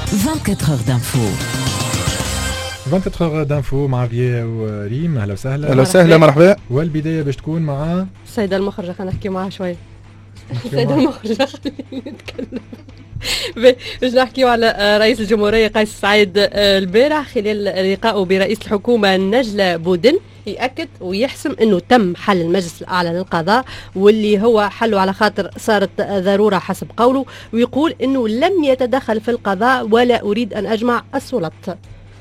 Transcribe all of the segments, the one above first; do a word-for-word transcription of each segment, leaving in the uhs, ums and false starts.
vingt-quatre heures d'info. vingt-quatre heures d'info مع بيا وريم. اهلا وسهلا. اهلا وسهلا مرحبا. والبدايه باش تكون مع السيده المخرجه. خلينا نحكي معها شوي. السيده المخرجه خلينا نتكلم. باش نحكيو على رئيس الجمهوريه قيس سعيد البارح خلال لقائه برئيس الحكومه نجلة بودن يأكد ويحسم انه تم حل المجلس الاعلى للقضاء واللي هو حله على خاطر صارت ضروره حسب قوله، ويقول انه لم يتدخل في القضاء ولا اريد ان اجمع السلطات.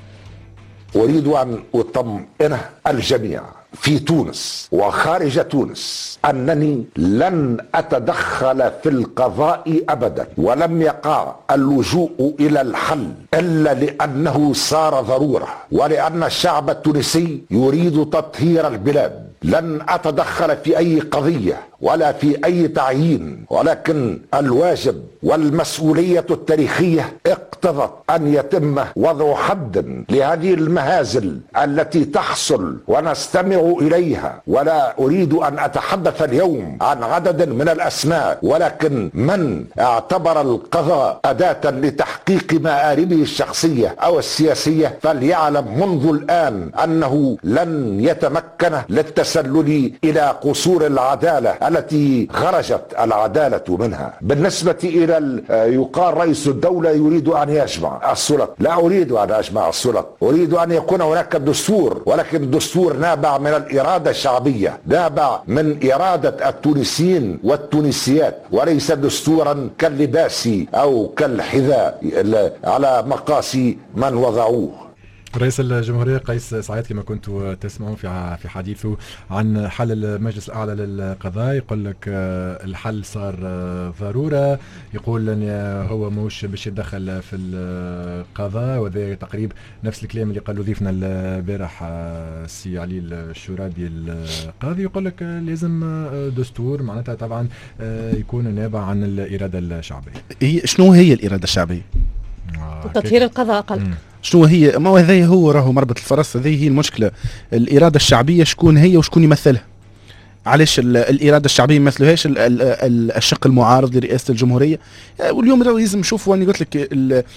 أريد أن أطمئن الجميع في تونس وخارج تونس أنني لن أتدخل في القضاء أبدا، ولم يقع اللجوء إلى الحل إلا لأنه صار ضرورة ولأن الشعب التونسي يريد تطهير البلاد. لن أتدخل في أي قضية ولا في أي تعيين، ولكن الواجب والمسؤولية التاريخية اقتضت أن يتم وضع حد لهذه المهازل التي تحصل ونستمع إليها. ولا أريد أن أتحدث اليوم عن عدد من الأسماء، ولكن من اعتبر القضاء أداة لتحقيق مآربه الشخصية أو السياسية فليعلم منذ الآن أنه لن يتمكن للتسلل إلى قصور العدالة التي خرجت العدالة منها. بالنسبة إلى يقال رئيس الدولة يريد أن يجمع السلط، لا أريد أن أجمع السلط، أريد أن يكون هناك دستور، ولكن الدستور نابع من الإرادة الشعبية، نابع من إرادة التونسيين والتونسيات، وليس دستورا كاللباس أو كالحذاء على مقاسي من وضعوه. رئيس الجمهورية قيس سعيد كما كنتوا تسمعون في في حديثه عن حل المجلس الأعلى للقضاء، يقول لك الحل صار ضرورة، يقول أن هو مش باش يتدخل في القضاء، وذا تقريبا نفس الكلام اللي قالوا ضيفنا البارح السي علي الشرادي القاضي، يقول لك لازم دستور معناتها طبعا يكون نابع عن الإرادة الشعبية. هي شنو هي الإرادة الشعبية؟ تطهير القضاء قال. شنو هي؟ ما هذا هو راهو مربط الفرس، هذه هي المشكلة. الإرادة الشعبية شكون هي وشكون يمثلها؟ علاش الإرادة الشعبية يمثلوهاش الشق المعارض لرئاسة الجمهورية؟ واليوم لازم نشوفوا. أنا قلت لك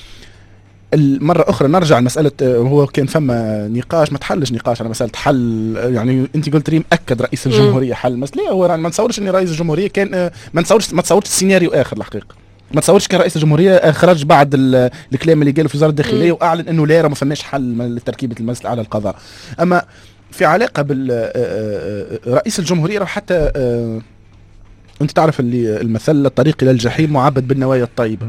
المرة أخرى نرجع لمسألة، هو كان فما نقاش ما تحلش نقاش على مسألة حل، يعني أنت قلت ريم أكد رئيس الجمهورية حل مسألة. هو ما نتصورش أن رئيس الجمهورية كان ما نتصورش ما تصورش السيناريو آخر الحقيقة. ما تصورش كان رئيس الجمهورية خرج بعد الكلام اللي قاله في وزارة الداخلية واعلن انه لا ما فماش حل لتركيبة المجلس الاعلى للقضاء. اما في علاقة بالرئيس الجمهورية حتى انت تعرف اللي المثل الطريق الى الجحيم معبد بالنوايا الطيبة.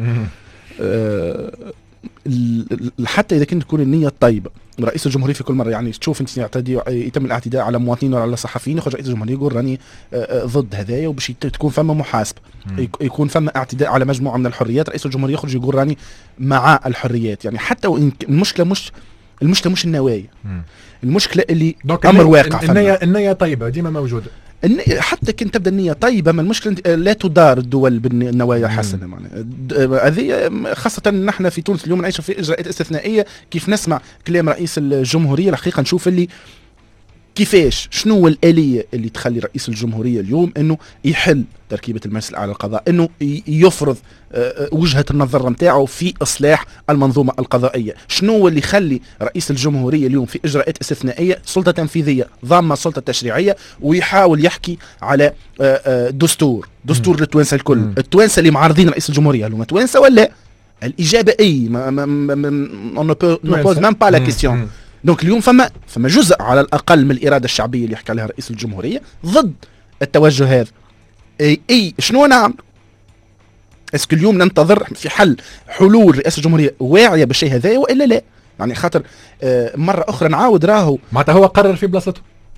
حتى اذا كنت تكون النية الطيبة، رئيس الجمهورية في كل مرة يعني تشوف انت يعتدي يتم الاعتداء على مواطنين ولا على صحفيين، يخرج رئيس الجمهورية يقول راني ضد هذايا وباش تكون فما محاسبة، يكون فما اعتداء على مجموعة من الحريات، رئيس الجمهورية يخرج يقول راني مع الحريات. يعني حتى وإن المشكلة مش المشكلة مش النوايا، المشكلة اللي أمر واقع. النية النية طيبة ديما موجودة، حتى كنت تبدا النية طيبة، ما المشكلة لا تدار الدول بالنوايا الحسنة. معناها هذه خاصة نحن في تونس اليوم نعيش في إجراءات استثنائية. كيف نسمع كلام رئيس الجمهورية الحقيقة نشوف اللي كيفاش شنو الآلية اللي تخلي رئيس الجمهورية اليوم انه يحل تركيبة المجلس الأعلى للقضاء، انه يفرض وجهة النظر نتاعو في إصلاح المنظومة القضائية. شنو اللي يخلي رئيس الجمهورية اليوم في إجراءات استثنائية سلطة تنفيذية ضامة السلطة التشريعية ويحاول يحكي على دستور دستور للتوانسة الكل؟ التوانسة اللي معارضين رئيس الجمهورية هل هم توانسة ولا؟ الإجابة أي ما ما ما نبوز مام با لا كيستيون. دونك اليوم فما فما جزء على الأقل من الإرادة الشعبية اللي يحكي عليها رئيس الجمهورية ضد التوجه هذا. أي, أي شنو نعمل؟ اسكو اليوم ننتظر في حل حلول رئاسة الجمهورية واعية بالشيء هذا وإلا لا؟ يعني خاطر آه مرة أخرى نعاود راهو معناتها هو قرر في بلاصته.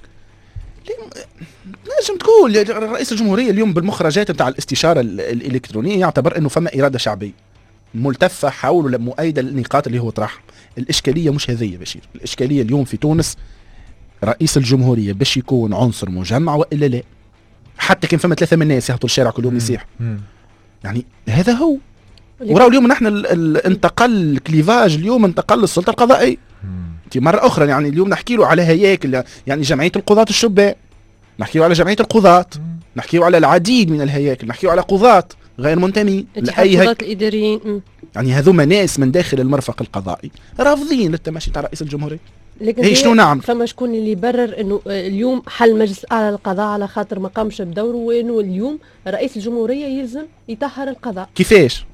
لازم تقول رئيس الجمهورية اليوم بالمخرجات نتاع الاستشارة الإلكترونية يعتبر أنه فما إرادة شعبية ملتفة حول مؤيدة للنقاط اللي هو طرحها. الإشكالية مش هذه يا بشير، الإشكالية اليوم في تونس رئيس الجمهورية باش يكون عنصر مجمع وإلا لا. حتى كان فما ثلاثة من الناس يهبطوا الشارع كل يوم يصيح، يعني هذا هو. وراو اليوم نحن انتقل الكليفاج، اليوم انتقل السلطة القضائية. انت مرة أخرى يعني اليوم نحكي له على هياكل، يعني جمعية القضاة الشبان، نحكي له على جمعية القضاة، نحكي له على العديد من الهياكل، نحكي له على قضاة غير منتمين اتحاد لاي القضاة الاداريين م. يعني هذوما ناس من داخل المرفق القضائي رافضين للتماشي تاع رئيس الجمهوريه. لكن هي شنو نعمل؟ فما شكون اللي يبرر انه اليوم حل مجلس الاعلى للقضاء على خاطر ما قامش بدوره، وانه اليوم رئيس الجمهوريه يلزم يطهر القضاء؟ كيفاش؟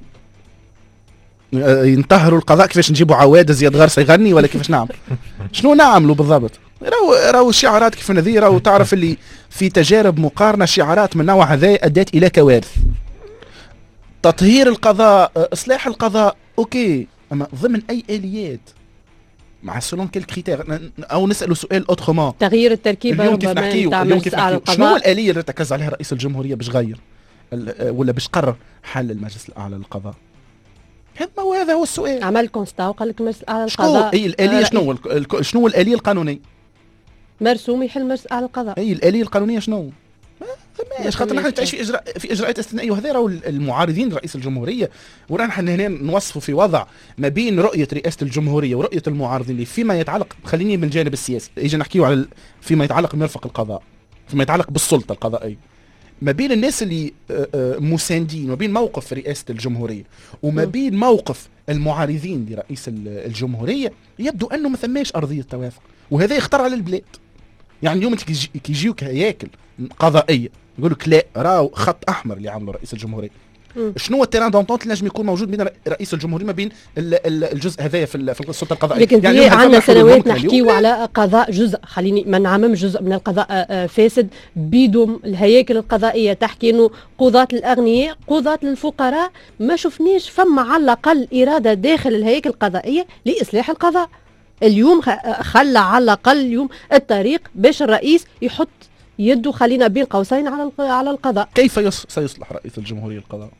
ينطهروا القضاء؟ كيفاش نجيبوا عواد زياد غرسه يغني ولا كيفاش نعمل؟ شنو نعملوا بالضبط؟ راهو راهو الشعارات كيف هذه، راهو تعرف اللي في تجارب مقارنه شعارات من نوع هذا ادت الى كوارث. تطهير القضاء، اصلاح القضاء، اوكي، اما ضمن اي اليات؟ مع سولون كيل كريتير؟ او نسالوا سؤال اوترومون، تغيير التركيبه اليوم كيف نحكيو اليوم كيف نحكيو شنو هو الاليه اللي ركز عليها رئيس الجمهوريه باش غير ولا باش قرر حل المجلس الاعلى للقضاء؟ هذا هو هذا هو السؤال. عمل كونستا وقال لك المجلس الاعلى للقضاء اي الاليه شنو شنو الاليه القانونيه؟ مرسوم يحل المجلس الاعلى للقضاء. اي الاليه القانونيه شنو؟ ما خاطر نحن تعيش في اجراء في اجراءات استثنائيه، وهذا راهو المعارضين لرئيس الجمهوريه، ورانا هنا نوصفوا في وضع ما بين رؤيه رئاسه الجمهوريه ورؤيه المعارضين اللي فيما يتعلق، خليني من الجانب السياسي يجي نحكيو على فيما يتعلق بمرفق القضاء، فيما يتعلق بالسلطه القضائيه، ما بين الناس اللي مساندين، ما بين موقف رئاسه الجمهوريه وما بين موقف المعارضين لرئيس الجمهوريه، يبدو انه ما ثماش ارضيه توافق، وهذا يخطر على البلاد. يعني اليوم كي يجيوك هياكل قضائيه يقول لك لا راهو خط احمر اللي عمله رئيس الجمهوريه، م. شنو هو التيران دونتونت اللي نجم يكون موجود بين رئيس الجمهوريه ما بين الجزء هذايا في في السلطه القضائيه؟ لكن يعني عندنا سنوات نحكيو على قضاء جزء، خليني ما نعممش جزء من القضاء فاسد بيدهم الهياكل القضائيه تحكي انه قضاة الاغنياء قضاة للفقراء، ما شفناش فما على الاقل اراده داخل الهياكل القضائيه لاصلاح القضاء. اليوم خلى على الاقل اليوم الطريق باش الرئيس يحط يده خلينا بين قوسين على على القضاء. كيف سيصلح رئيس الجمهوريه القضاء؟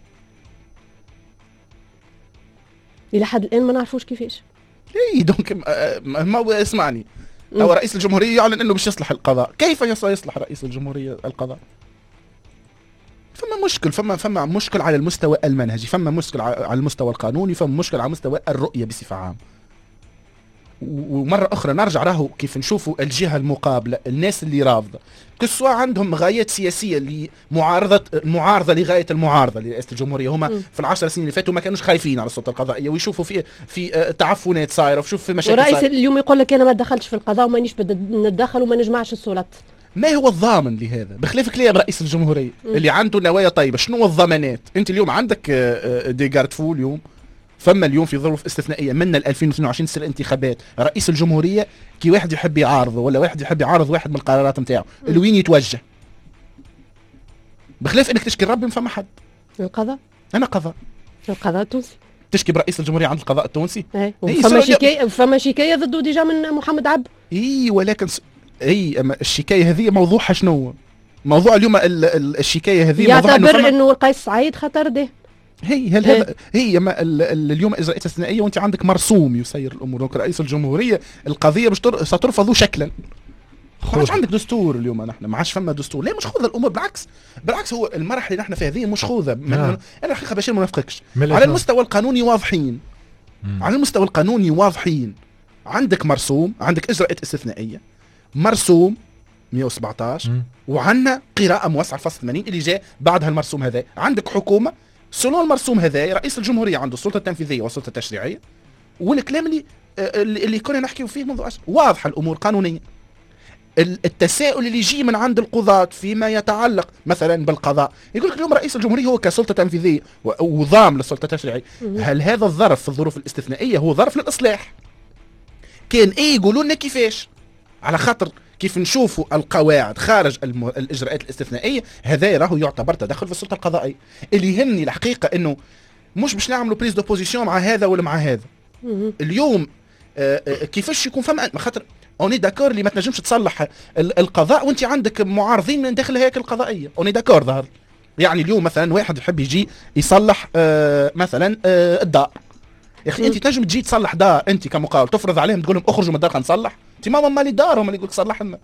الى حد الان ما نعرفوش كيفاش. اي دونك ما اسمعني، هو رئيس الجمهوريه يعلن انه باش يصلح القضاء، كيف سيصلح رئيس الجمهوريه القضاء؟ فما مشكل، فما فما مشكل على المستوى المنهجي، فما مشكل على المستوى القانوني، فما مشكل على مستوى الرؤيه بصفه عامه. ومره اخرى نرجع راهو كيف نشوفوا الجهه المقابله، الناس اللي رافضه كسوا عندهم غايات سياسيه لمعارضه المعارضه لغايه المعارضه لرئاسه الجمهوريه، هما م. في العشر سنين اللي فاتوا ما كانوش خايفين على السلطه القضائيه، ويشوفوا في في تعفنات صايره وشوف في مشاكل ورئيس اليوم يقول لك انا ما دخلتش في القضاء ومانيش ندخل وما نجمعش السلطات. ما هو الضامن لهذا؟ بخلاف كلام رئيس الجمهوريه م. اللي عنده نوايا طيبه، شنو هو الضمانات؟ انت اليوم عندك دي جارد فو، اليوم فما اليوم في ظروف استثنائيه من ألفين واثنين وعشرين تصير انتخابات، رئيس الجمهوريه كي واحد يحب يعارضه ولا واحد يحب يعارض واحد من القرارات نتاعو لوين يتوجه؟ بخلاف انك تشكي ربي ما فما حد. القضاء؟ انا قضاء. القضاء التونسي. تشكي برئيس الجمهوريه عند القضاء التونسي؟ اي فما شكايه فما شكايه ضده ديجا من محمد عبد. اي ولكن س... اي اما الشكايه هذه موضوعها شنو؟ موضوع اليوم ال... ال... الشكايه هذه يعتبر انه, فما... إنه قيس سعيد خطر ده. هي هل هذا هي ما ال ال اليوم اجراءات استثنائيه وانت عندك مرسوم يسير الامور، دونك رئيس الجمهوريه القضيه باش سترفض شكلا. ما عادش عندك دستور اليوم، نحن ما عادش فما دستور، ليه مش خوذه الامور؟ بالعكس بالعكس هو المرحله اللي نحن فيها هذه مش خوذه. انا الحقيقه باش ما نفقكش على المستوى القانوني واضحين، مم. على المستوى القانوني واضحين، عندك مرسوم، عندك اجراءات استثنائيه مرسوم مئة وسبعطاش، مم. وعندنا قراءه موسعه فصل ثمانين اللي جاء بعد هالمرسوم هذا، عندك حكومه سلون المرسوم هذا، رئيس الجمهوريه عنده السلطه التنفيذيه والسلطه التشريعيه، والكلام اللي اللي كنا نحكيو فيه منذ أشهر واضحه الامور قانونيا. التساؤل اللي يجي من عند القضاة فيما يتعلق مثلا بالقضاء، يقول لك اليوم رئيس الجمهوريه هو كسلطه تنفيذيه وضام للسلطه التشريعيه، هل هذا الظرف في الظروف الاستثنائيه هو ظرف للاصلاح؟ كان ايه يقولوا لنا كيفاش؟ على خاطر كيف نشوفوا القواعد خارج الم... الاجراءات الاستثنائيه، هذا راهو يعتبر تدخل في السلطه القضائيه. اللي يهمني الحقيقه انه مش باش نعملوا بريز دوبوزيسيون مع هذا ولا مع هذا. اليوم آآ آآ كيفاش يكون فما خاطر اوني داكور اللي ما تنجمش تصلح القضاء وانت عندك معارضين من داخل الهياكل القضائيه، اوني داكور ظهر. يعني اليوم مثلا واحد يحب يجي يصلح مثلا الدار، يا اخي انت تنجم تجي تصلح دار انت كمقاول، تفرض عليهم تقول لهم اخرجوا من الدار خلينا نصلح؟ انت ماما مالي دارهم اللي يقولك صلح لنا.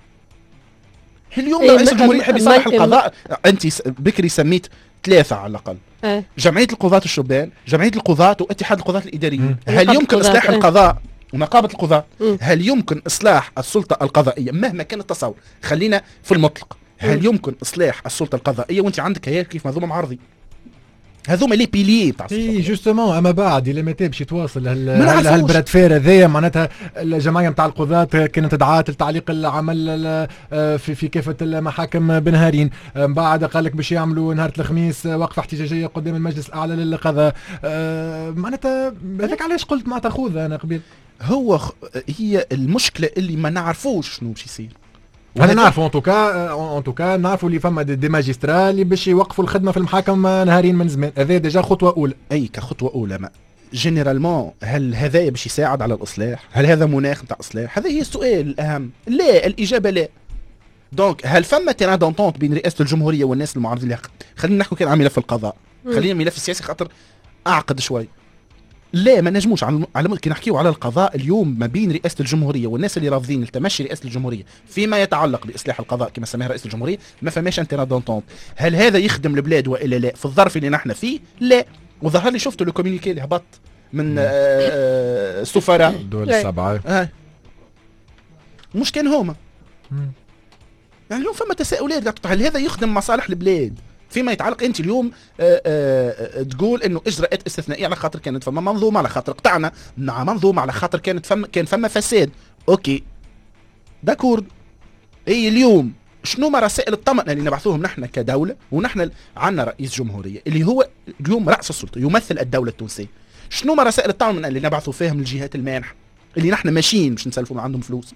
اليوم إيه رئيس الجمهوريه يحب يصلح القضاء، انت بكري سميت ثلاثه على الاقل، اه. جمعيه القضاة الشبان، جمعيه القضاة واتحاد القضاة الاداريين. هل يمكن اصلاح اه. القضاء ونقابه القضاة؟ م. هل يمكن اصلاح السلطه القضائيه مهما كان التصور؟ خلينا في المطلق، هل م. يمكن اصلاح السلطه القضائيه وانت عندك هيك كيف منظومه معارضي؟ هذوما لي بيلي تاع اي جوستومون. اما بعد الى متى باش يتواصل نعرفوش. هالبراد فير هذايا؟ معناتها الجمعيه نتاع القضاة كانت دعات لتعليق العمل في في كافه المحاكم بنهارين، من بعد قال لك باش يعملوا نهار الخميس وقفه احتجاجيه قدام المجلس الاعلى للقضاء. معناتها هذاك علاش قلت معناتها خوذ انا قبل. هو خ... هي المشكله اللي ما نعرفوش شنو باش يصير. انا نعرفوا ان توكا ان توكا نعرفوا اللي فما دي ماجسترا اللي باش يوقفوا الخدمه في المحاكم نهارين من زمان. هذا ديجا خطوه اولى. اي كخطوه اولى. ما جينيرالمون هل هذا باش يساعد على الاصلاح؟ هل هذا مناخ نتاع اصلاح؟ هذا هي السؤال الاهم. لا، الاجابه لا. دونك هل فما تيران دونتونت بين رئاسه الجمهوريه والناس المعارضين لها؟ خلينا نحكوا كان عن ملف القضاء، خلينا ملف السياسي خاطر اعقد شوي. لا، ما نجموش على على كي نحكيو على القضاء اليوم ما بين رئاسه الجمهوريه والناس اللي رافضين التمشي رئاسه الجمهوريه فيما يتعلق باصلاح القضاء كما سماها رئيس الجمهوريه، ما فماش انترا دونتونت. هل هذا يخدم البلاد والا لا؟ في الظرف اللي نحن فيه لا. وظهر لي شفتوا الكوميونيكي اللي هبط من السفراء الدول السبعه. آه. مش كان هما يعني اليوم فما تساؤلات. هل هذا يخدم مصالح البلاد فيما يتعلق؟ انت اليوم آآ آآ تقول انه اجراءات استثنائيه على خاطر كانت فما منظومه، على خاطر قطعنا مع منظومه، على خاطر كانت فما كان فما فساد. اوكي داكورد. اي اليوم شنو ما رسائل الطمأنة اللي نبعثوهم نحن كدوله؟ ونحن عندنا رئيس جمهوريه اللي هو اليوم راس السلطه يمثل الدوله التونسيه. شنو ما رسائل الطمأنة اللي نبعثوا فيهم للجهات المانحه اللي نحن ماشيين باش نسلفوا عندهم فلوس؟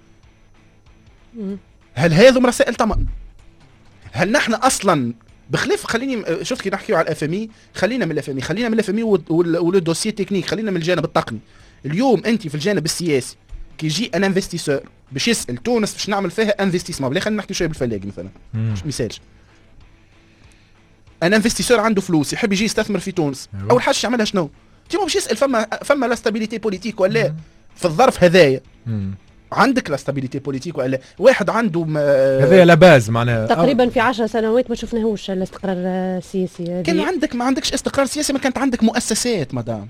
هل هذم رسائل طمأنة؟ هل نحن اصلا بخلاف خليني شفت كي نحكيو على الاف ام اي، خلينا من الاف ام اي، خلينا من الاف ام اي والدوسيي تكنيك، خلينا من الجانب التقني. اليوم انت في الجانب السياسي كي يجي ان انفستيسور باش يسال تونس باش نعمل فيها انفستيسمون، بلا خلينا نحكي شويه بالفلاقي مثلا مش مثال. ان انفستيسور عنده فلوس يحب يجي يستثمر في تونس، اول حاجه يعملها شنو؟ تيما باش يسال فما فما لا ستابيليتي بوليتيك ولا في الظرف هذايا. عندك لا ستابيليتي بوليتيك ولا لا؟ عنده هذا لا باز معناها تقريبا في عشر سنوات ما شفناهوش الاستقرار السياسي. كان عندك ما عندكش استقرار سياسي، ما كانت عندك مؤسسات مدام،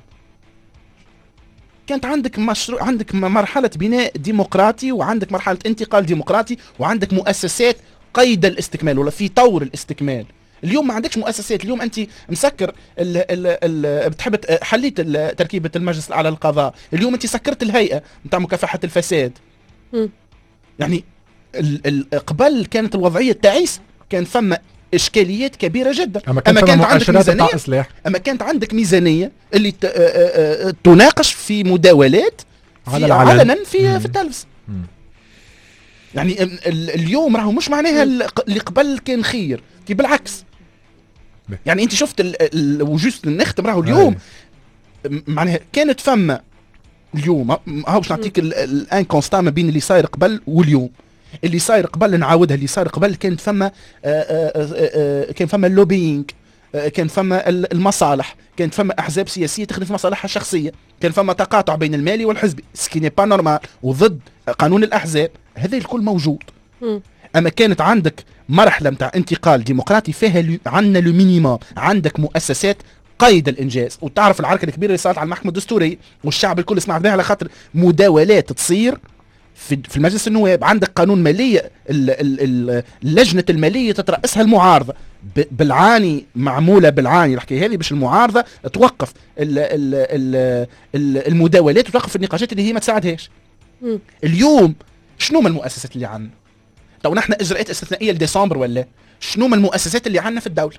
كانت عندك مشروع، عندك مرحله بناء ديمقراطي وعندك مرحله انتقال ديمقراطي وعندك مؤسسات قيد الاستكمال ولا في طور الاستكمال. اليوم ما عندكش مؤسسات. اليوم انت مسكر ال ال ال بتحب حليت تركيبه المجلس الاعلى للقضاء، اليوم انت سكرت الهيئه نتاع مكافحه الفساد. م. يعني ال ال قبل كانت الوضعيه تعيس، كان فما اشكاليات كبيره جدا. اما, كان أما كانت عندك ميزانيه اما كانت عندك ميزانيه اللي تناقش في مداولات في علنا في م. في التلفز. يعني ال اليوم راهو مش معناها اللي قبل كان خير، كي بالعكس. يعني انت شفت وجوست نختم راهو اليوم معناها كانت فما اليوم هاو باش نعطيك الان كونستا ما بين اللي صاير قبل واليوم. اللي صاير قبل نعاودها، اللي صاير قبل كانت فما آآ آآ كان فما اللوبينج، كان فما المصالح، كانت فما احزاب سياسيه تخدم في مصالحها الشخصيه، كان فما تقاطع بين المالي والحزبي سكي ني با نورمال وضد قانون الاحزاب. هذا الكل موجود. م. اما كانت عندك مرحله نتاع انتقال ديمقراطي فيها عندنا لو مينيموم، عندك مؤسسات قيد الانجاز. وتعرف العركه الكبيره اللي صارت على المحكمه الدستوريه والشعب الكل سمع بها على خاطر مداولات تصير في في المجلس النواب. عندك قانون ماليه، اللجنه الماليه تترأسها المعارضه بالعاني، معموله بالعاني الحكايه هذه باش المعارضه توقف ال ال ال المداولات وتوقف النقاشات اللي هي ما تساعدهاش. م. اليوم شنو من المؤسسات اللي عندنا؟ تو نحن اجراءات استثنائيه لديسمبر ولا شنو من المؤسسات اللي عندنا في الدوله؟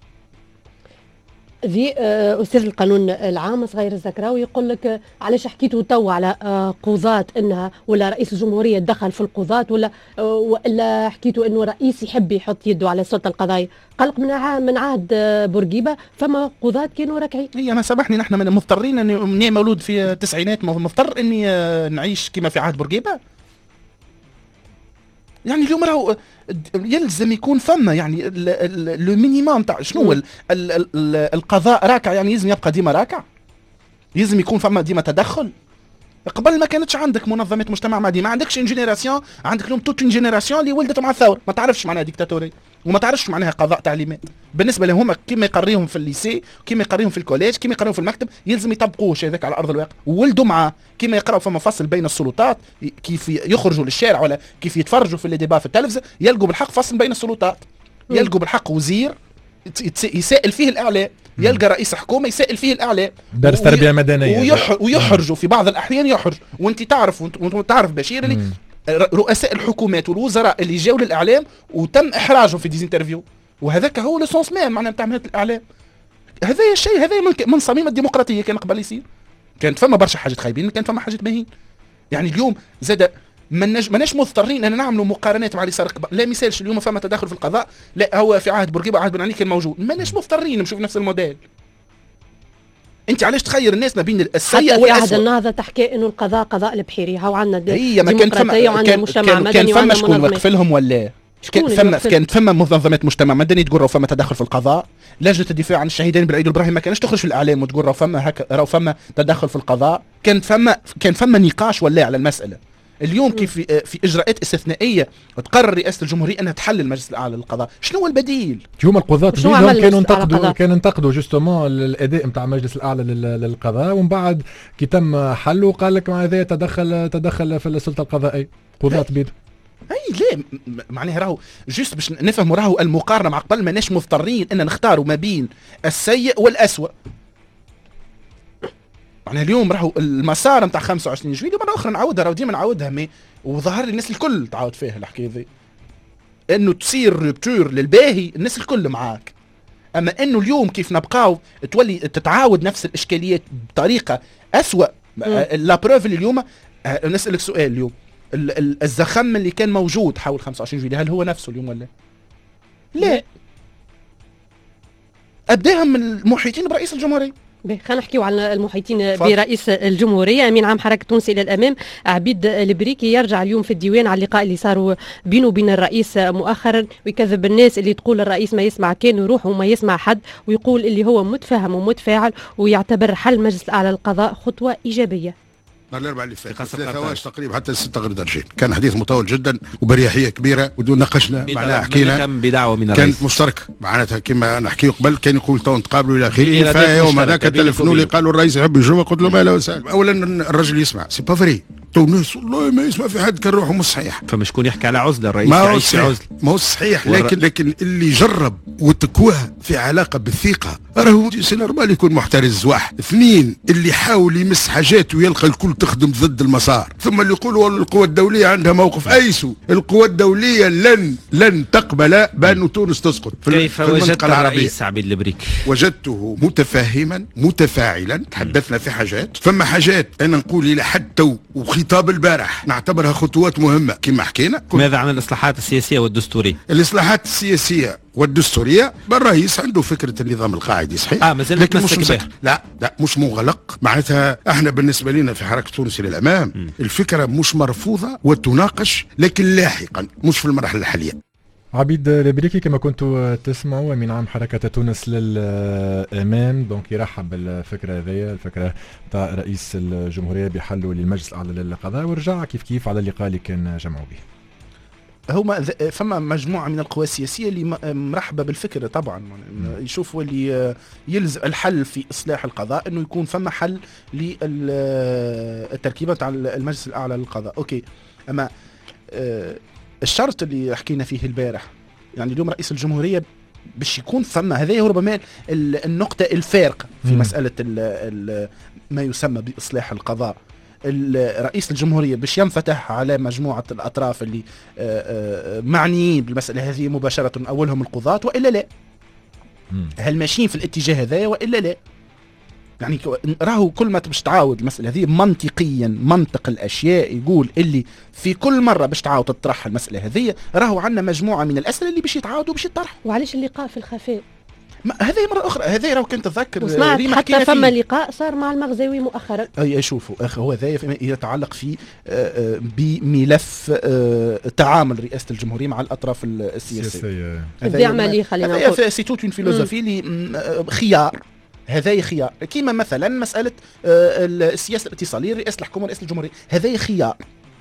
ذي استاذ القانون العام صغير الزكراوي يقول لك علاش حكيتوا تو على قضاة انها ولا رئيس الجمهوريه دخل في القضاة ولا ولا حكيتوا انه رئيس يحب يحط يده على السلطه القضائيه؟ قلق من من عهد بورقيبه فما قضاة كانوا راكعين. هي ما سامحني نحن من مضطرين اني مولود في التسعينات مضطر اني نعيش كما في عهد بورقيبه. يعني اليوم راهو يلزم يكون فما يعني لو مينيموم تاع شنو ال ال ال القضاء راكع، يعني يلزم يبقى ديما راكع، يلزم يكون فما ديما تدخل. قبل ما كانتش عندك منظمات مجتمع مدني، ما عندكش ان جينيراسيون، عندك اليوم توت ان جينيراسيون اللي ولدت مع الثوره ما تعرفش معناها ديكتاتوريه وما تعرفش معناها قضاء تعليمات. بالنسبه لهم كيما يقريهم في الليسي، كيما يقريهم في الكوليج، كيما يقريهم في المكتب، يلزم يطبقوه هذاك على ارض الواقع. وولدوا معاه كيما يقراوا فما فصل بين السلطات، كيف يخرجوا للشارع ولا كيف يتفرجوا في اللي ديبا في التلفزه، يلقوا بالحق فصل بين السلطات، يلقوا بالحق وزير يسائل فيه الاعلام، يلقى رئيس حكومه يسائل فيه الاعلام، درس تربيه مدنيه ويحر ويحرجوا في بعض الاحيان يحرج. وانت تعرف وانت تعرف بشير اللي رؤساء الحكومات والوزراء اللي جاوا للاعلام وتم احراجهم في ديزانترفيو، وهذاك هو لو مام معناها نتاع مهنه الاعلام. هذا الشيء هذا من, من صميم الديمقراطيه كان قبل يصير. كانت فما برشا حاجات خايبين، كانت فما حاجات باهين. يعني اليوم زاد ماناش ماناش مضطرين ان نعملوا مقارنات مع اللي صار قبل. لا مثالش اليوم فما تدخل في القضاء، لا هو في عهد بورقيبه وعهد بن علي كان موجود، ماناش مضطرين نمشوا في نفس الموديل. انت علاش تخير الناس ما بين السيء والاسوء؟ حتى في عهد النهضه تحكي انه القضاء قضاء البحيري، هاو عندنا ديمقراطيه وعندنا مجتمع مدني، كان فما شكون وقف لهم ولا كان فما كانت فما منظمات مجتمع مدني تقول راهو فما تدخل في القضاء. لجنه الدفاع عن الشهيدين بالعيد والابراهيم ما كانش تخرج في الاعلام وتقول راهو فما هكا راهو فما تدخل في القضاء. كانت فما كان فما نقاش ولا على المساله. اليوم كيف في, في اجراءات استثنائيه تقرر رئاسه الجمهوريه انها تحل المجلس الاعلى للقضاء، شنو هو البديل؟ هما القضاة كانوا ينتقدوا كانوا ينتقدوا جوستومون الاداء نتاع المجلس الاعلى للقضاء، ومن بعد كي تم حله قال لك هذا تدخل تدخل في السلطه القضائيه. قضاة بيض اي لا معناها راهو جوست باش نفهموا راهو المقارنه مع قبل ماناش مضطرين ان نختاروا ما بين السيء والاسوء. معناها اليوم راهو المسار نتاع خمسة وعشرين جويلية مره اخرى نعاودها، راهو ديما نعاودها مي وظهر لي الناس الكل تعاود فيها الحكايه ذي، انه تصير ريبتور للباهي الناس الكل معاك. اما انه اليوم كيف نبقاو تولي تتعاود نفس الاشكاليات بطريقه اسوء. لا بروف اللي اليوم نسالك سؤال اليوم، الزخم اللي كان موجود حول خمسة وعشرين جويلية هل هو نفسه اليوم ولا لا؟ ابداهم المحيطين برئيس الجمهوريه. خلينا نحكيو على المحيطين برئيس الجمهوريه. امين عام حركه تونس الى الامام عبيد البريكي يرجع اليوم في الديوان على اللقاء اللي صاروا بينه وبين الرئيس مؤخرا، ويكذب الناس اللي تقول الرئيس ما يسمع كان يروح وما يسمع حد، ويقول اللي هو متفهم ومتفاعل، ويعتبر حل مجلس الاعلى للقضاء خطوه ايجابيه. الاربعاء اللي فات ثلاثة واش تقريبا حتى ستة غير درجين، كان حديث مطول جدا وبريحيه كبيره وناقشنا معناها حكينا بدعوه من الرئيس كانت مشتركه معناتها كما نحكي قبل كان يقول تو نتقابلوا الى اخره. فيوم هذاك تلفنوا لي قالوا الرئيس يحب يجوا، قلت له ما لا وسهلا. اولا الرجل يسمع سي با فري، تو الناس والله ما يسمع في حد كان روحه مش صحيح. فما شكون يحكي على عزله الرئيس ما هو صحيح ما هو صحيح لكن لكن اللي جرب وتكوه في علاقه بالثقه راهو سي نورمال يكون محترز. واحد اثنين اللي حاول يمس حاجات ويلقى الكل تخدم ضد المسار، ثم اللي يقولوا القوى الدوليه عندها موقف ايسو. القوى الدوليه لن لن تقبل بان تونس تسقط. كيف وجدت الرئيس عبيد البريكي؟ وجدته متفاهما متفاعلا، تحدثنا في حاجات، فما حاجات انا نقول الى حد تو وخطاب البارح نعتبرها خطوات مهمه كما حكينا. ماذا عن الاصلاحات السياسيه والدستوريه؟ الاصلاحات السياسيه والدستوريه الرئيس عنده فكره النظام القاعدي صحيح، اه مازال لكن مش مسكر. لا لا مش مغلق. معناتها احنا بالنسبه لنا في حركه تونس الى الامام م. الفكره مش مرفوضه وتناقش لكن لاحقا مش في المرحله الحاليه. عبيد البريكي كما كنتوا تسمعوا من عام حركة تونس للأمام دونك يرحب بالفكرة هذيا، الفكرة تاع رئيس الجمهورية بحلوا للمجلس الأعلى للقضاء، ورجع كيف كيف على اللقاء اللي كان جمعوا به. هما فما مجموعة من القوى السياسية اللي مرحبة بالفكرة طبعا، يشوفوا اللي يلزم الحل في إصلاح القضاء أنه يكون فما حل للتركيبة تاع المجلس الأعلى للقضاء. أوكي، أما الشرط اللي حكينا فيه البارح، يعني اليوم رئيس الجمهورية باش يكون فما هذا هو ربما النقطة الفارقة في مسألة ال ال ما يسمى بإصلاح القضاء. رئيس الجمهورية باش ينفتح على مجموعة الأطراف اللي معنيين بالمسألة هذه مباشرة، أولهم القضاة وإلا لا؟ هل ماشيين في الاتجاه هذا وإلا لا؟ يعني راهو كل ما باش تعاود المسألة هذه منطقيا، منطق الأشياء يقول اللي في كل مرة باش تعاود تطرح المسألة هذه راهو عندنا مجموعة من الأسئلة اللي باش يتعاودوا باش يطرحوا. وعلاش اللقاء في الخفاء؟ هذه مرة أخرى، هذه راهو كنت أتذكر وسمعت حتى فما لقاء صار مع المغزاوي مؤخرا. أي شوفوا أخي هو ذا يتعلق في بملف تعامل رئاسة الجمهورية مع الأطراف السياسية. الدعم اللي خلينا نقول هذا سي توت اون فيلوزوفي اللي خيار، هذا خيار كيما مثلا مسألة السياسة الاتصالية رئاسة الحكومة ورئاسة الجمهورية، هذا خيار.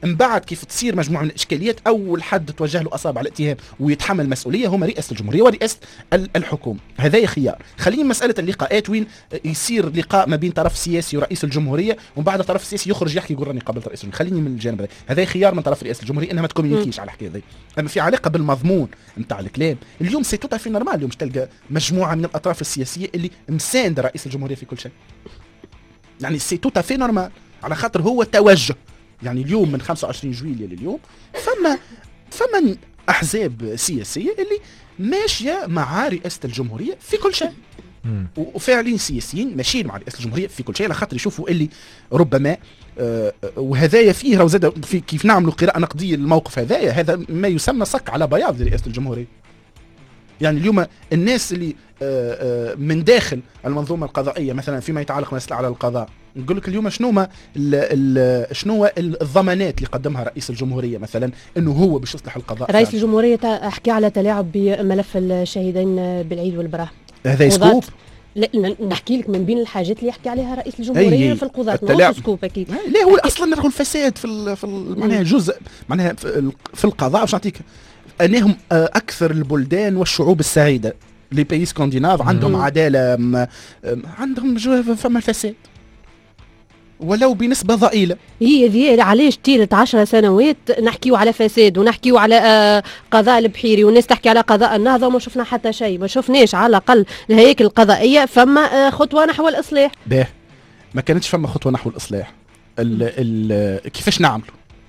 من بعد كيف تصير مجموعه من الاشكاليات اول حد توجه له اصابع الاتهام ويتحمل مسؤوليه هما رئاسه الجمهوريه ورئاسه الحكومه. هذا خيار. خلينا مساله اللقاءات وين يصير لقاء ما بين طرف سياسي ورئيس الجمهوريه ومن بعد الطرف السياسي يخرج يحكي يقول راني قابلت رئيس الجمهوريه. خليني من الجانب هذا. هذا خيار من طرف رئاسه الجمهوريه انها ما تكومينيكيش على الحكايه هذه. اما في علاقه بالمضمون نتاع الكلام اليوم سي توتا في نورمال. اليوم تلقى مجموعه من الاطراف السياسيه اللي مسانده رئيس الجمهوريه في كل شيء. يعني سي توتا في نورمال على خاطر هو توجه. يعني اليوم من خمسة وعشرين جويلية لليوم فما فما احزاب سياسيه اللي ماشيه مع رئاسه الجمهوريه في كل شيء. وفاعلين سياسيين ماشيين مع رئاسه الجمهوريه في كل شيء على خاطر يشوفوا اللي ربما آه وهذايا فيه راهو زاد في كيف نعملوا قراءه نقديه للموقف هذايا. هذا ما يسمى صك على بياض لرئاسه الجمهوريه. يعني اليوم الناس اللي آه آه من داخل المنظومه القضائيه مثلا فيما يتعلق بالمسألة على القضاء نقول لك اليوم شنو ما شنو الضمانات اللي قدمها رئيس الجمهوريه مثلا انه هو باش يصلح القضاء. رئيس الجمهوريه حكى على تلاعب بملف الشهيدين بالعيد والبراح. هذا سكوب. لا نحكي لك من بين الحاجات اللي يحكي عليها رئيس الجمهوريه في القضاة ماهوش سكوب اكيد. لا هو اصلا راهو الفساد في في معناها جزء معناها في القضاء. باش نعطيك انهم اكثر البلدان والشعوب السعيده لي بيي سكانديناف عندهم مم. عداله عندهم فما الفساد ولو بنسبة ضئيلة. هي ذي علاش طيلة عشر سنوات نحكيو على فساد ونحكيو على آه قضاء البحيري والناس تحكي على قضاء النهضة وما شفنا حتى شيء. ما شفناش على الأقل الهياكل القضائية فما آه خطوة نحو الإصلاح. باه ما كانتش فما خطوة نحو الإصلاح. ال ال كيفاش نعملوا؟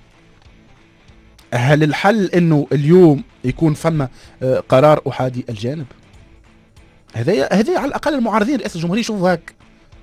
هل الحل انه اليوم يكون فما آه قرار أحادي الجانب؟ هذا هذا على الأقل المعارضين رئاسة الجمهورية يشوفوا هاك.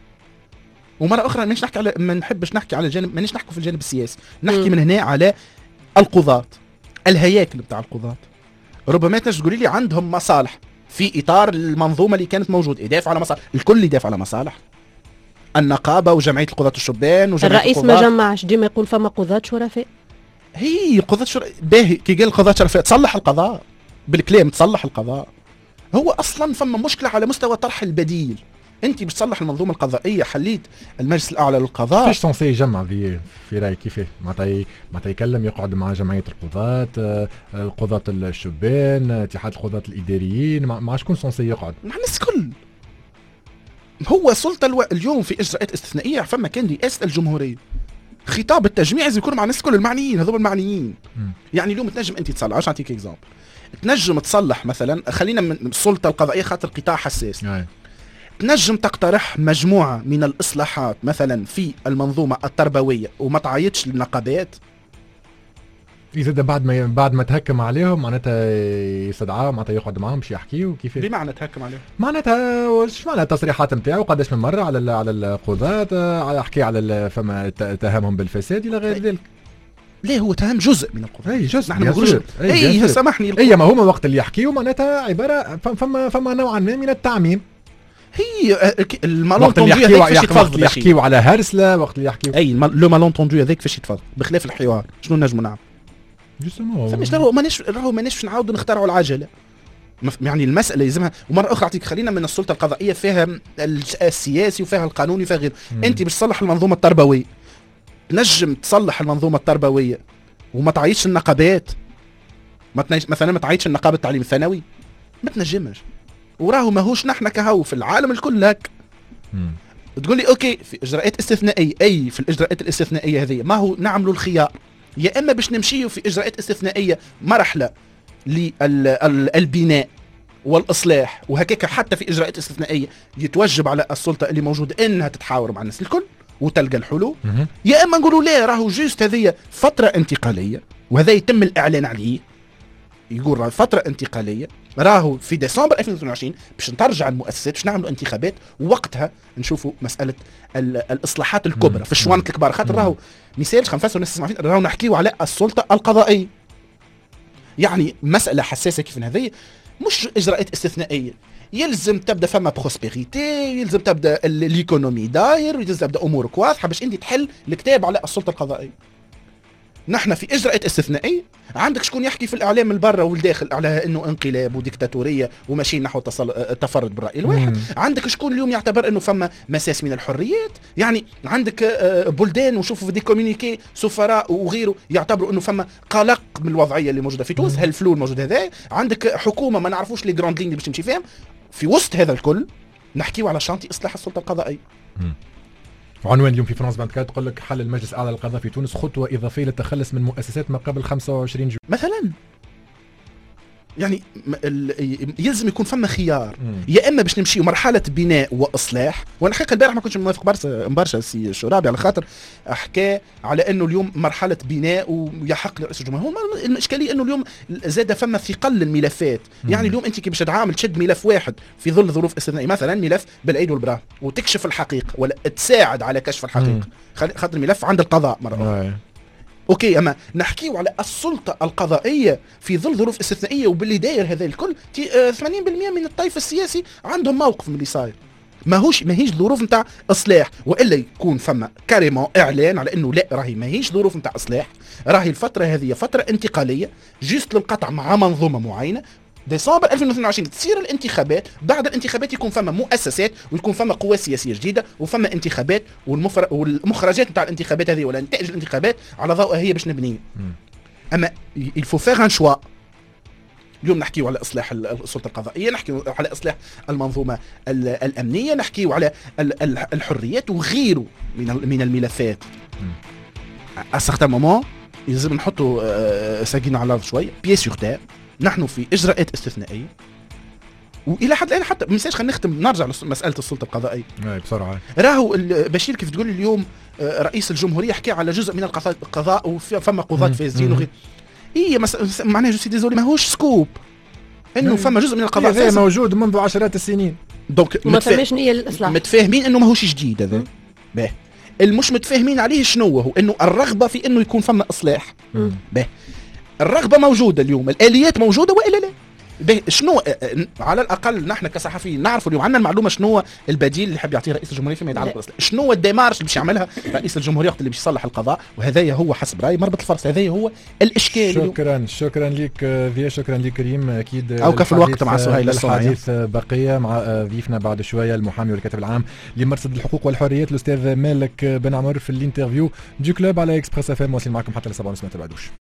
ومره اخرى مانيش نحكي على ما نحبش نحكي على الجانب مانيش نحكي في الجانب السياسي نحكي م. من هنا على القضاة الهياكل بتاع القضاة. ربما تنجم تقولي لي عندهم مصالح في اطار المنظومه اللي كانت موجوده يدافع على مصالح. الكل يدافع على مصالح النقابه وجمعيه القضاة الشبان وجمعيه الرئيس ما جمعش ديما يقول فما قضاة شرفاء. هي قضاة شرفاء باهي كي قال قضاة شرفاء تصلح القضاء بالكلام تصلح القضاء. هو اصلا فما مشكله على مستوى طرح البديل. انت باش تصلح المنظومه القضائيه حليت المجلس الاعلى للقضاء. كيفاش سونسي يجمع في في رايك كيفاه معناتها معناتها يكلم يقعد مع جمعيه القضاة القضاة الشبان اتحاد القضاة الاداريين مع شكون سونسي يقعد؟ مع الناس الكل. هو سلطه الو... اليوم في اجراءات استثنائيه فما كان رئاسه الجمهوريه. خطاب التجميع لازم يكون مع الناس الكل المعنيين هذول المعنيين. م. يعني اليوم تنجم انت تصلح عشان نعطيك اكزامبل تنجم تصلح مثلا خلينا من السلطه القضائيه خاطر قطاع حساس. أي. تنجم تقترح مجموعة من الإصلاحات مثلا في المنظومة التربوية وما تعيطش للنقابات. إذا بعد ما بعد ما تهكم عليهم معناتها يستدعاهم معناتها يقعد معهم باش يحكيوا كيف بمعنى تهكم عليهم معناتها واش معناتها التصريحات نتاعو قداش من مرة على على القضاة على يحكي على فما اتهامهم بالفساد إلى غير ذلك. ليه هو تهم جزء من القضاء. اي جزء نحن نقولش اي سامحني اي ما هما وقت اللي يحكيوا معناتها عبارة فما فما نوعا ما من التعميم. هي المالونتوندو هذاك فاش يتفضل يحكيوا على هرسله وقت اللي يحكيوا اي لو مالونتوندو هذاك فاش يتفضل بخلاف الحوار شنو نجموا نعمل فماش راهو ماناش راهو ماناش باش نعاودوا نخترعوا العجله. يعني المساله يلزمها ومره اخرى اعطيك خلينا من السلطه القضائيه فيها السياسي وفيها القانوني وفيها غير. انت باش تصلح المنظومه التربويه تنجم تصلح المنظومه التربويه وما تعيطش النقابات ما تنجم مثلا ما تعيطش النقابه التعليم الثانوي ما تنجمش. وراهو ماهوش نحن كهو في العالم الكل لك تقول لي اوكي في اجراءات استثنائيه اي في الاجراءات الاستثنائيه هذه ما هو نعملوا الخيار يا اما باش نمشيو في اجراءات استثنائيه مرحله للبناء والاصلاح وهكاك حتى في اجراءات استثنائيه يتوجب على السلطه اللي موجوده انها تتحاور مع الناس الكل وتلقى الحلول. يا اما نقولوا لا راهو جوست هذه فتره انتقاليه وهذا يتم الاعلان عليه يقول فتره انتقاليه راهو في ديسمبر ألفين واثنين وعشرين باش نترجع المؤسسات باش نعملوا انتخابات ووقتها نشوفوا مساله الاصلاحات الكبرى في الشوانك الكبار. خاطر راهو مثال خلينا نفسروا الناس تسمع فيه راهو نحكيوا على السلطه القضائيه. يعني مساله حساسه كيف هذه مش اجراءات استثنائيه يلزم تبدا فما بروسبيريتي يلزم تبدا الايكونومي داير يلزم تبدا امورك واضحه باش انت تحل الكتاب على السلطه القضائيه. نحن في اجراءات استثنائيه. عندك شكون يحكي في الاعلام من برا والداخل على انه انقلاب وديكتاتوريه وماشيين نحو التفرد بالراي الواحد. مم. عندك شكون اليوم يعتبر انه فما مساس من الحريات، يعني عندك بلدان وشوفوا في دي كومونيكي سفراء وغيره يعتبروا انه فما قلق من الوضعيه اللي موجوده في تونس، هالفلو الموجود هذا. عندك حكومه ما نعرفوش لي جراند لين باش تمشي فيهم. في وسط هذا الكل نحكيو على شانتي اصلاح السلطه القضائيه. مم. عنوان اليوم في فرنسا أربعة وعشرين تقول لك حل المجلس الأعلى للقضاء في تونس خطوة إضافية للتخلص من مؤسسات ما قبل خمسة وعشرين جويلية مثلا. يعني يلزم يكون فما خيار، مم. يا اما باش نمشي مرحله بناء واصلاح. وانا حقيقه البارح ما كنتش موافق برشا برشا السي شرابي على خاطر حكى على انه اليوم مرحله بناء ويحق لرئيس الجمهوريه. هو الاشكاليه انه اليوم زاد فما ثقل للملفات. مم. يعني اليوم انت كي باش تعامل تشد ملف واحد في ظل ظروف استثنائيه، مثلا ملف بالعيد والبراءه، وتكشف الحقيقه ولا تساعد على كشف الحقيقه، خاطر الملف عند القضاء مره اخرى. اوكي، اما نحكيو على السلطه القضائيه في ظل ظروف استثنائيه وباللي داير هذا الكل. ثمانين بالمئة من الطيف السياسي عندهم موقف من اللي صاير. ماهوش ماهيش ظروف نتاع اصلاح، والا يكون فما كاريمون اعلان على انه لا، راهي ماهيش ظروف نتاع اصلاح، راهي الفتره هذه فتره انتقاليه جست للقطع مع منظومه معينه. ديسمبر ألفين واثنين وعشرين تصير الانتخابات، بعد الانتخابات يكون فما مؤسسات ويكون فما قوى سياسيه جديده وفما انتخابات، والمفر... والمخرجات نتاع الانتخابات هذه ولا نتائج الانتخابات على ضوء هي باش نبني. اما الفو فيغ ان شوا. اليوم نحكيو على اصلاح السلطه القضائيه، نحكيو على اصلاح المنظومه الامنيه، نحكيو على الحريات وغيره من من الملفات. ا سارتان مومون لازم نحطوا ساقينا على الارض شويه، بيي سور تير. نحن في اجراءات استثنائيه، والى حد الان حتى منساش خلينا نختم نرجع لمساله السلطه القضائيه. اي بسرعه. راهو بشير كيف تقول اليوم رئيس الجمهوريه حكى على جزء من القضاء وفما قضاة فاسدين وغير. هي مس... معناها جو سي ديزولي ماهوش سكوب انه فما جزء من القضاء فاسد موجود منذ عشرات السنين. دونك ما فماش نيه للاصلاح، متفاهمين انه ماهوش جديد هذا. باهي، المش متفاهمين عليه شنو هو؟ انه الرغبه في انه يكون فما اصلاح. باهي، الرغبه موجوده اليوم، الاليات موجوده والا لا. شنو على الاقل نحن كصحفيين نعرفوا اليوم عندنا المعلومه شنو البديل اللي حاب يعطيه رئيس الجمهوريه فيما يتعلق بالاصلاح، شنو الديمارش اللي باش يعملها رئيس الجمهوريه وقت اللي باش يصلح القضاء. وهذايا هو حسب رايي مربط الفرس، هذايا هو الاشكال. شكرا اليوم. شكرا لك ذيا، شكرا لك كريم. اكيد اوقف الوقت مع سهيل الصاعي. الحديث بقيه مع ضيفنا بعد شويه المحامي والكاتب العام لمرصد الحقوق والحريات الاستاذ مالك بن عمر في الانترفيو دو كلوب على اكسبريس اف ام. واصل معكم حتى لسبعة ونص، ما تبعدوش.